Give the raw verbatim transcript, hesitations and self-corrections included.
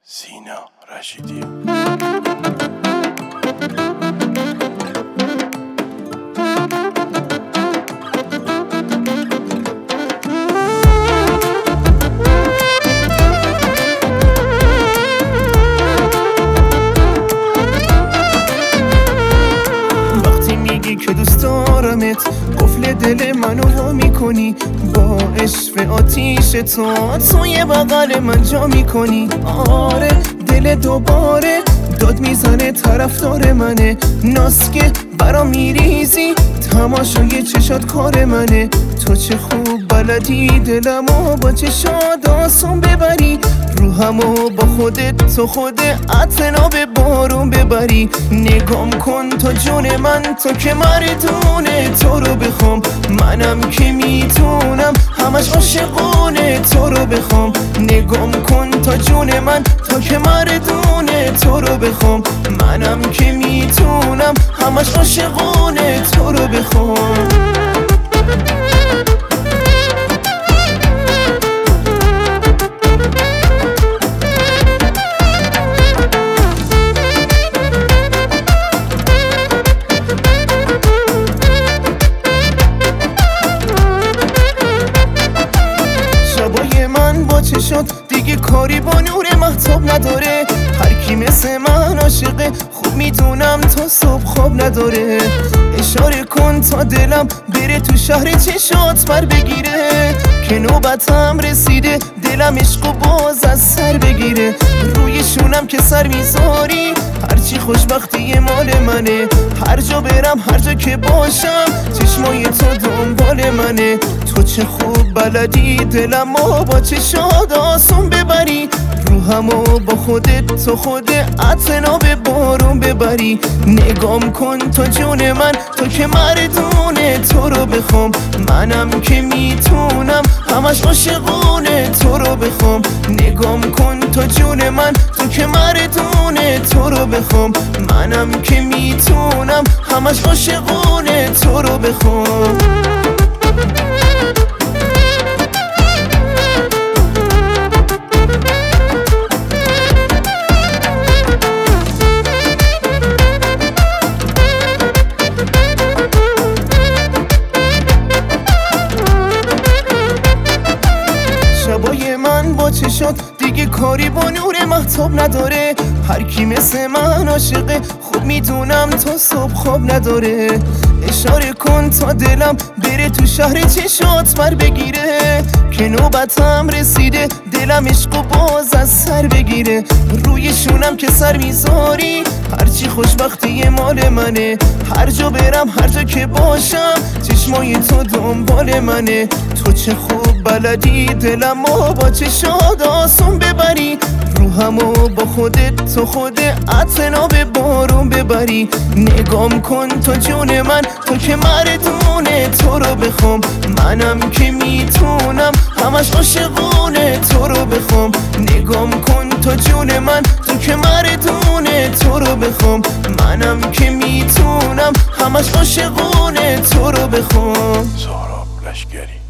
سینا رشیدی. وقتی میگی که دوست دارمت، قفل دل منو وا میکنی، با عشق آتیش تو توی بغل من جا میکنی. آره دل دوباره داد میزنه، طرفدار منه، ناز که برا میریزی، تماشای چشات کار منه. تو چه خوب بلدی دلمو با چشات آسون ببری، روحمو با خودت تو خود عطنا به بارون ببری. نگام کن تو جون من، تو که مردونه تو رو بخوام، منم که میتونم همش عاشقونه تو رو بخوام. نگام کن تو جون من، تو که مردونه تو رو بخوام، منم که میتونم همش عاشقونه تو رو بخوام. با چشات دیگه کاری با نور مهتاب نداره، هر کی مثل من عاشقه خوب میدونم تو صبح خواب نداره. اشاره کن تا دلم بره تو شهر چشات بر بگیره، که نوبتم رسیده دلم عشق و باز از سر بگیره. روی شونم که سر میذاری، هرچی خوشبختی مال منه، هر جا برم هر جا که باشم چشمای تو دنبال منه. تو چه خوب بلدی دلمو با چشات آسون ببری، روحمو با خودت تو خود عطنا به بارون ببری. نگام کن تو جون من، تو که مردونه تو رو بخوام، منم که میتونم همش عاشقونه تو رو بخوام. نگام کن تو جون من، تو که مردونه تو رو بخوام، منم که میتونم همش عاشقونه تو رو بخوام. شبای من با چشات دیگه کاری با نور مهتاب نداره، هر کی مثل من عاشقه خوب میدونم تو صبح خواب نداره. اشاره کن تا دلم بره تو شهر چشات بر بگیره، که نوبتم رسیده دلم عشق و باز از سر بگیره. روی شونم که سر میذاری، هرچی خوشبختی مال منه، هر جا برم هر جا که باشم چشمای تو دنبال منه. تو چه خوب بلدی دلمو با چشات آسون ببری، روحمو با خودت تو خود عطنا به بارون ببری. نگام کن تو جون من، تو که مردونه تو رو بخوام، منم که میتونم همش عاشقونه تو رو بخوام. نگام کن تو جون من، تو که مردونه تو رو بخوام، منم که میتونم همش عاشقونه تو رو بخوام. سهراب لشکری.